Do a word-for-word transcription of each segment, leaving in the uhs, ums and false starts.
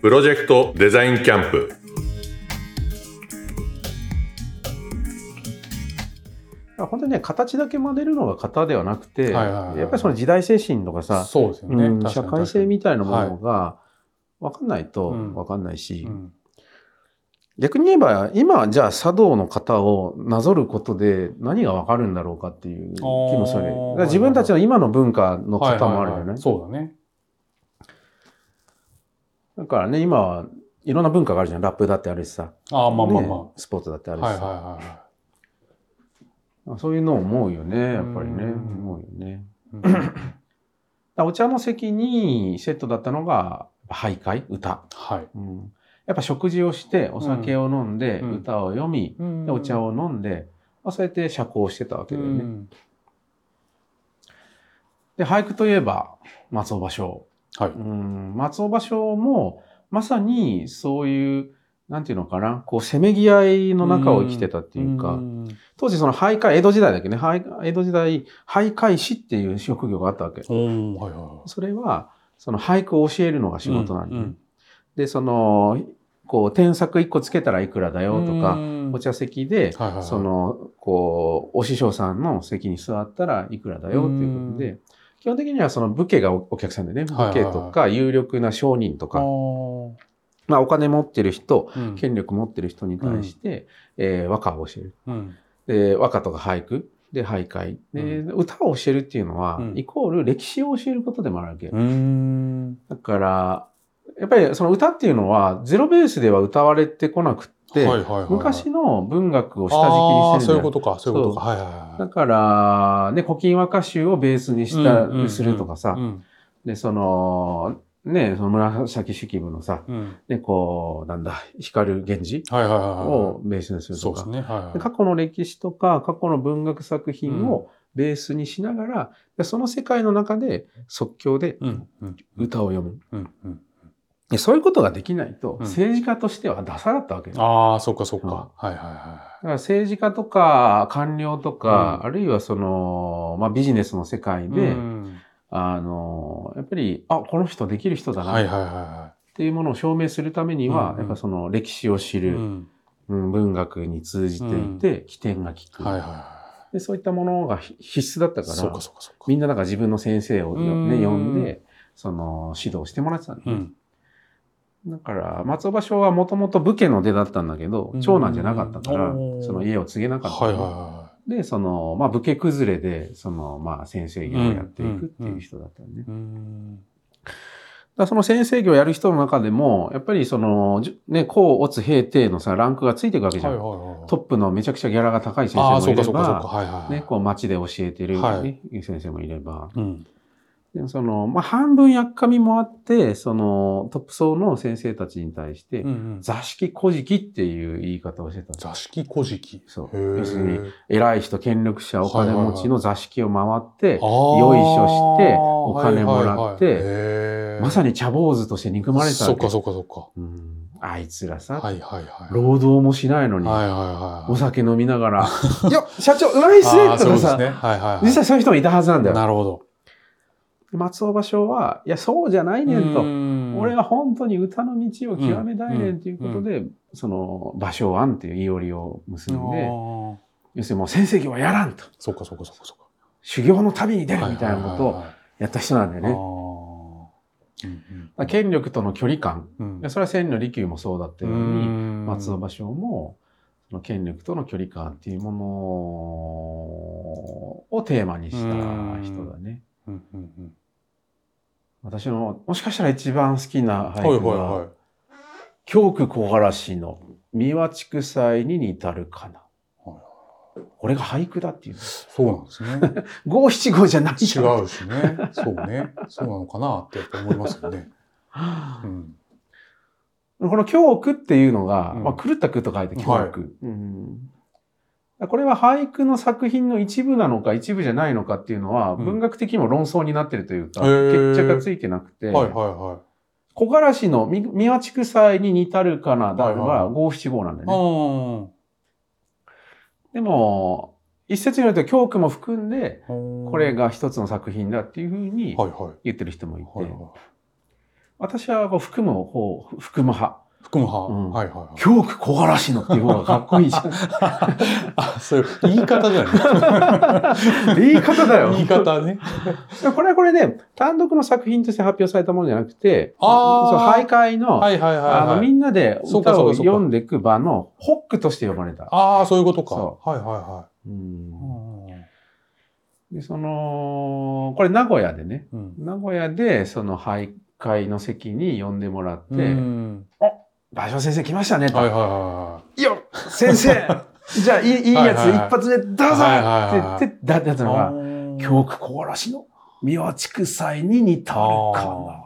プロジェクトデザインキャンプ。 本当にね、形だけ真似るのが型ではなくて、 はいはいはいはい、 やっぱりその時代精神とかさ、 そうですよね、 うん、社会性みたいなものが分かんないとうん分かんないし、 うん、 逆に言えば今じゃあ茶道の型をなぞることで何が分かるんだろうかっていう気もする。だから自分たちの今の文化の型もあるよね。 はいはいはい、そうだね。 だからね、今はいろんな文化があるじゃん。ラップだってあるしさ、 あ、まあまあまあ、 ね、スポーツだってあるしさ、 はいはいはいはい、 そういうのを思うよね、やっぱりね。思うよね。お茶の席にセットだったのが、俳諧、歌。 はい、 うん。やっぱ食事をして、お酒を飲んで、 うん、 歌を読み、うん、でお茶を飲んで、まあ、そうやって社交をしてたわけだよね。うん、で、俳句といえば、松尾芭蕉。はい。うん、松尾芭蕉も、まさにそういう、なんていうのかな、こう、せめぎ合いの中を生きてたっていうか、うん、当時その俳諧、江戸時代だっけね、江戸時代、俳諧師っていう職業があったわけ。はいはいはい、それは、その俳句を教えるのが仕事なんで、ね、うんうん、で、その、こう、添削一個つけたらいくらだよとか、お茶席で、はいはいはい、その、こう、お師匠さんの席に座ったらいくらだよっていうことで、基本的にはその武家がお客さんでね、武家とか有力な商人とか、はいはいはい、まあお金持ってる人、うん、権力持ってる人に対して、うん、えー、和歌を教える。うん、で、和歌とか俳句、で、俳諧。で、うん、歌を教えるっていうのは、うん、イコール歴史を教えることでもあるわけ。うん、だから、やっぱりその歌っていうのは、ゼロベースでは歌われてこなくて、はいはいはいはい、昔の文学を下敷きにしてるんだよ。 そういうことか、そういうことか。はいはいはい、 だから、ね、古今和歌集をベースにした、うん、するとかさ、うん、で、その、ね、その紫式部のさ、うん、ね、こう、なんだ、光源氏をベースにするとか、そうですね、はいはい、過去の歴史とか、過去の文学作品をベースにしながら、うん、その世界の中で即興で歌を読む。うんうんうん、でそういうことができないと、政治家としてはダサだったわけ、 うん、ああ、そっかそっか。うん、はいはいはい。だから政治家とか官僚とか、うん、あるいはその、まあビジネスの世界で、うん、あの、やっぱり、あ、この人できる人だな、っていうものを証明するためには、やっぱその歴史を知る、うんうん、文学に通じていて、起点が効く。はいはいはい、でそういったものが必須だったから、そうかそうかそうか、みんななんか自分の先生を、ね、呼んで、その指導してもらってたんだね。うんだから、松尾芭蕉はもともと武家の出だったんだけど、長男じゃなかったから、その家を継げなかった、ね。はいはいはい、で、その、まあ武家崩れで、その、まあ先生業をやっていくっていう人だったね。うんうん、だその先生業をやる人の中でも、やっぱりその、ね、甲、乙、丙、丁のさ、ランクがついていくわけじゃん。はいはいはい、トップのめちゃくちゃギャラが高い先生もいれば、ね、こう街で教えてる、ねはい、先生もいれば、うんでその、まあ、半分やっかみもあって、その、トップ層の先生たちに対して、うんうん、座敷古事記っていう言い方をしてた。 座敷古事記そう。要するに、偉い人、権力者、お金持ちの座敷を回って、よいしょして、お金もらって、まさに茶坊主として憎まれたわけ。 そっかそっかそっか。 うん、あいつらさ、 はいはいはい、 労働もしないのに、 はいはいはい、 お酒飲みながら、いや、社長、うまいっすねとかさ、ねはいはいはい、実際そういう人もいたはずなんだよ。 なるほど。 松尾芭蕉は、いや、そうじゃないねんと。ん俺は本当に歌の道を極めたいねんということで、うんうん、その、芭蕉庵っていういおりを結んで、要するにもう先生業はやらんと。 そうかそうかそうかそうか。 修行の旅に出るみたいなことをやった人なんだよね。うんうん、権力との距離感。うん、それは千利休もそうだったように、松尾芭蕉も、その権力との距離感っていうものをテーマにした人だね。うんうんうん私の、もしかしたら一番好きな俳句は、はいはいはい、京句木枯らしの三輪竹祭に似たるかな。はい、これが俳句だっていう。 そうなんですね。 五七五じゃない違うしね。そうね。そうなのかなってやっぱ思いますよね。 うん、この京句っていうのが、うん、まあ、狂った句と書いて京句。はいうんこれは俳句の作品の一部なのか一部じゃないのかっていうのは、文学的にも論争になってるというか、決着がついてなくて、はいはいはい、木枯らしの三輪竹祭に似たるかなだは五七五なんだよね。でも、一説によると京句も含んで、これが一つの作品だっていうふうに言ってる人もいて、 私はこう含む方、含む派。 含む派、うん、はいはいはい。 教区木枯らしのっていう方がかっこいいじゃん。 あ、そういう言い方じゃない。 言い方だよ。 言い方ね。 これはこれね、単独の作品として発表されたものじゃなくて、 あそう俳会の、 はいはいはいはい、 あのみんなで歌を読んでいく場のホックとして呼ばれた。 ああ、そういうことか。 そうはいはいはい。 うんで、その、これ名古屋でね、うん、名古屋でその俳会の席に呼んでもらって、うん、あ、芭蕉先生来ましたねと。 はいはいはい。 いや、先生じゃあいい、いいやつ一発でどうぞって言って、だってやつのが、教区木枯らしの三輪畜祭に似たるかな。はい。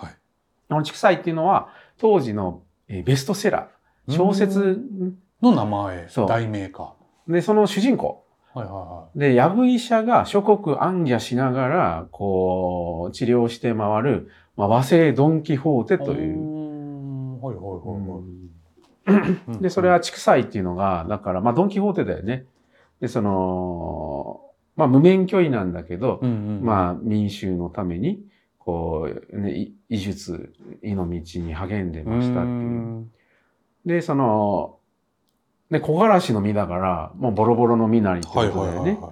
この畜祭っていうのは、当時のベストセラー、小説の名前、題名か。 で、その主人公。 はいはいはい。 で、藪医者が諸国行脚しながら、こう、治療して回る、まあ、和製ドンキホーテという。 はいはいはいはい。 で、それは畜祭っていうのが、だから、まあ、ドンキホーテだよね。で、その、まあ、無免許医なんだけど、うんうん、まあ、民衆のために、こう、ね、医術、医の道に励んでましたっていう。で、その、で、木枯らしの実だから、もうボロボロの実なりってことだよね。はいはいはいはい、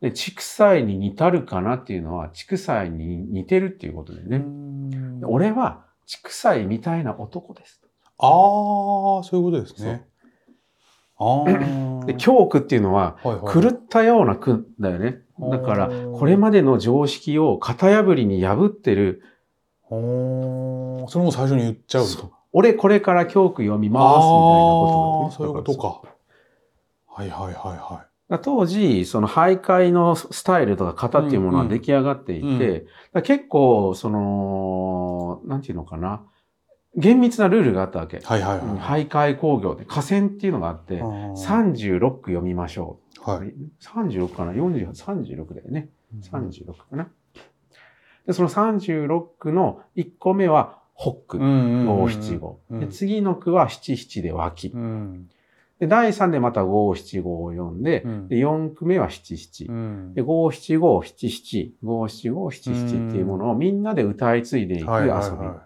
で、畜祭に似たるかなっていうのは、畜祭に似てるっていうことだよね。俺は、畜祭みたいな男です。 ああ、そういうことですね。 あで、教区っていうのは、狂ったような区だよね。だから、これまでの常識を型破りに破ってる。 それも最初に言っちゃうと。 俺これから教区読みますみたいなことなんですね。そういうことか。はいはいはいはい。 当時、その俳諧のスタイルとか型っていうものは出来上がっていて、うんうん、結構、その、なんていうのかな。厳密なルールがあったわけ。 はいはいはい。 俳諧工業で、下線っていうのがあって、さんじゅうろっく読みましょう。はい。さんじゅうろくかな ?よんじゅうはち、さんじゅうろくだよね。さんじゅうろくかな。で、そのさんじゅうろっくのいっこめは、ホック、五七五。で、次の句は七七で脇。うん、で、だいさんでまた五七五を読んで、うん、で、よんくめは七七。うん、で、五七五、七七、五七五、七七っていうものをみんなで歌い継いでいく遊び。はいはいはい、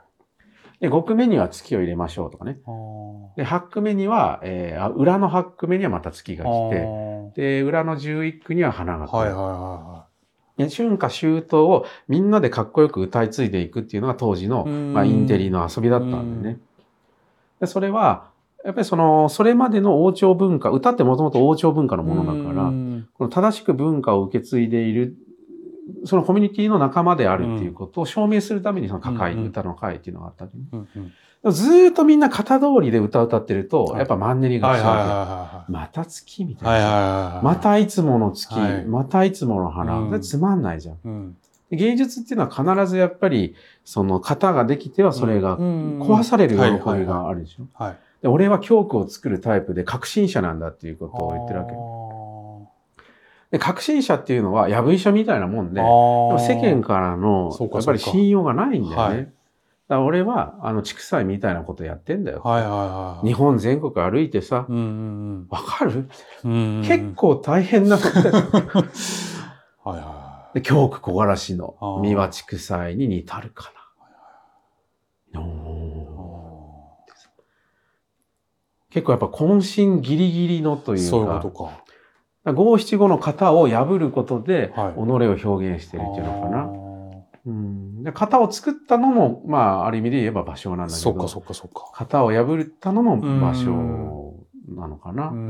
で、ごくめには月を入れましょうとかね。で、はちくめには、えー、裏のはちくめにはまた月が来て、で、裏のじゅういっくには花が来る。はいはいはい。春夏秋冬をみんなでかっこよく歌い継いでいくっていうのが当時の、まあ、インテリの遊びだったんだよね。でそれは、やっぱりその、それまでの王朝文化、歌ってもともと王朝文化のものだから、この正しく文化を受け継いでいる、そのコミュニティの仲間であるっていうことを証明するためにその会、うんうん、歌の会っていうのがあったり、ねうんうん、ずーっとみんな型通りで歌を歌ってると、やっぱマンネリが来ちゃう。また月みたいな、はいはいはい。またいつもの月、はい、またいつもの花。うん、つまんないじゃん、うん。芸術っていうのは必ずやっぱり、その型ができてはそれが壊される喜びがあるでしょ。で俺は教区を作るタイプで革新者なんだっていうことを言ってるわけ。で革新者っていうのは、やぶ医者みたいなもんで、世間からの、やっぱり信用がないんだよね。はい、だから俺は、あの、畜祭みたいなことやってんだよ。はいはいはい、日本全国歩いてさ、わ、うんうん、かる、うんうん、結構大変なことだよ。はいはい、で、教区木枯らしの三輪畜祭に似たるかな。結構やっぱ渾身ギリギリのというか、そういうことか。五七五の型を破ることで、己を表現してるっていうのかな。うん、で型を作ったのも、まあ、ある意味で言えば芭蕉なんだけど、そうかそうかそうか。型を破ったのも芭蕉なのかな。だから、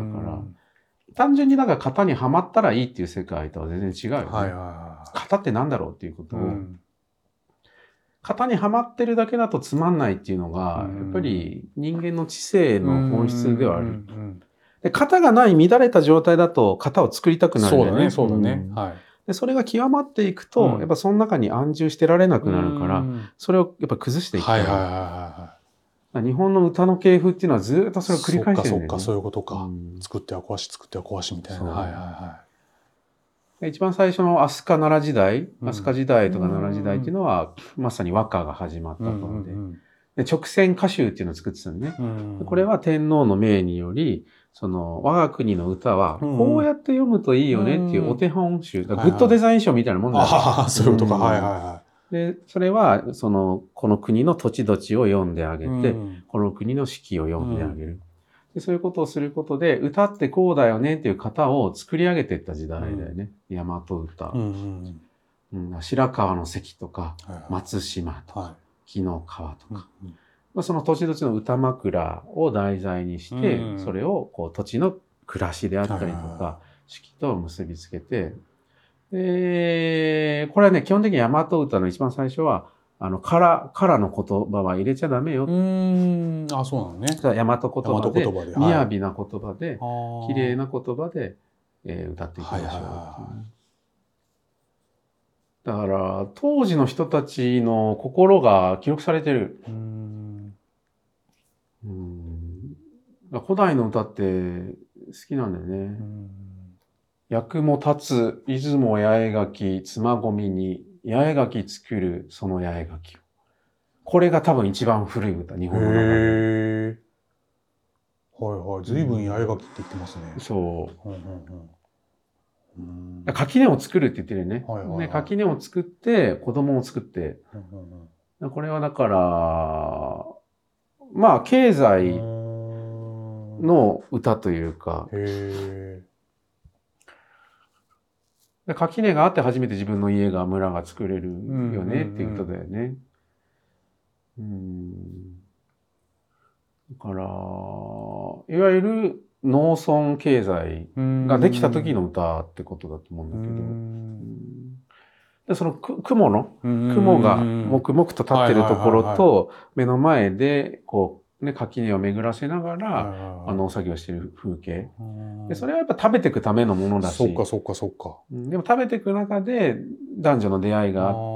単純にだから型にはまったらいいっていう世界とは全然違うよね。はいはいはい、型ってなんだろうっていうことを、うん、型にはまってるだけだとつまんないっていうのが、やっぱり人間の知性の本質ではある。うんうんうんで型がない乱れた状態だと型を作りたくなるんだよね。そうだね、そうだね。うん、はい。で、それが極まっていくと、うん、やっぱその中に安住してられなくなるから、それをやっぱ崩していく。はいはいはいはい。日本の歌の系譜っていうのはずっとそれを繰り返してるんだよね。そうかそうか、そういうことか。うん、作っては壊し、作っては壊しみたいな。はいはいはい。一番最初の飛鳥奈良時代、飛鳥時代とか奈良時代っていうのは、まさに和歌が始まった頃で。で直線歌集っていうのを作ってたんね。これは天皇の命により、その、我が国の歌は、こうやって読むといいよねっていうお手本集、グッドデザイン賞みたいなもんだよね。ああ、そういうことか。はいはいはい。 で、それは、その、この国の土地土地を読んであげて、うん、この国の四季を読んであげる、うんで。そういうことをすることで、歌ってこうだよねっていう型を作り上げていった時代だよね。うん、大和歌、うんうんうん。白河の関とか、はいはい、松島とか、はい、紀の川とか。うんうんまあ、その土地土地の歌枕を題材にして、うんうん、それをこう土地の暮らしであったりとか、はいはいはい、四季と結びつけて、で、これはね、基本的に大和歌の一番最初は、あの、から、からの言葉は入れちゃダメよ。 うーん、あ、そうなのね。 大和言葉で、雅な言葉で、綺麗な言葉で、えー、歌っていきましょう、はいはいはい。だから、当時の人たちの心が記録されてる。うーんうーん古代の歌って好きなんだよね。うん役も立つ、出雲八重垣、妻込みに、八重垣作る、その八重垣を。これが多分一番古い歌、日本の中で。へー。はいはい。随分八重垣って言ってますね。 うん、そう。うんうんうん、垣根を作るって言ってるよね。はいはいはい、で垣根を作って、子供を作って。うんうんうん、これはだから、まあ、経済の歌というか、へー垣根があって初めて自分の家が村が作れるよねっていうことだよね。うん、だから、いわゆる農村経済ができた時の歌ってことだと思うんだけど、うんでその雲の、雲が黙々と立ってるところと目の前でこう、ね、垣根を巡らせながら、あの、作業している風景。で、それはやっぱ食べていくためのものだし。 そっかそっかそっか。 でも食べていく中で男女の出会いがあって、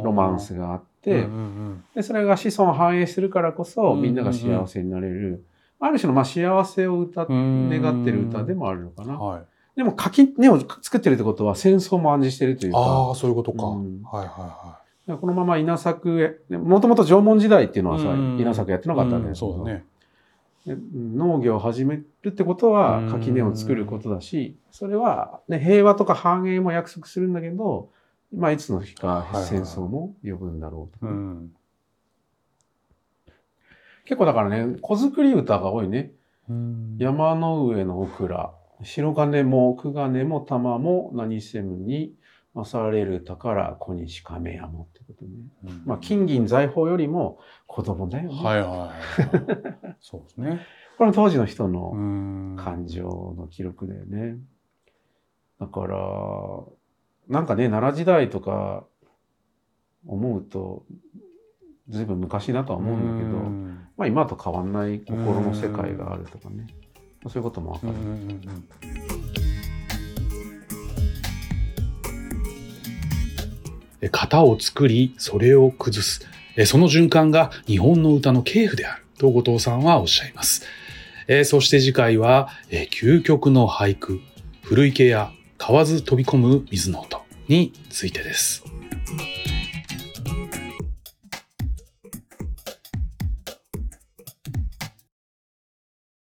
ロマンスがあって、で、それが子孫を繁栄するからこそ、みんなが幸せになれる。ある種のまあ幸せを歌っ、願ってる歌でもあるのかな。はい、でも垣根を作ってるってことは戦争も暗示してるというか。 ああ、そういうことか。うん、はいはいはい。 このまま稲作、もともと縄文時代っていうのはさ、稲作やってなかったんだけど、 そうだね。 農業を始めるってことは垣根を作ることだし、それは、ね、平和とか繁栄も約束するんだけど、まあいつの日か戦争も呼ぶんだろうと、はいはいはい、結構だからね、子作り歌が多いね。山の上のオクラ、白金も九金も玉も何せむに、勝れる宝小西亀山ってことね。うん、まあ金銀財宝よりも子供だよね。 はいはいはい。そうですね。 これ当時の人の感情の記録だよね。だから、なんかね、奈良時代とか思うと、ずいぶん昔だとは思うんだけど、まあ今と変わんない心の世界があるとかね。そういうこともわかる。 型を作り、それを崩す。その循環が日本の歌の系譜であると後藤さんはおっしゃいます。そして次回は、究極の俳句、古池や買わず飛び込む水の音についてです。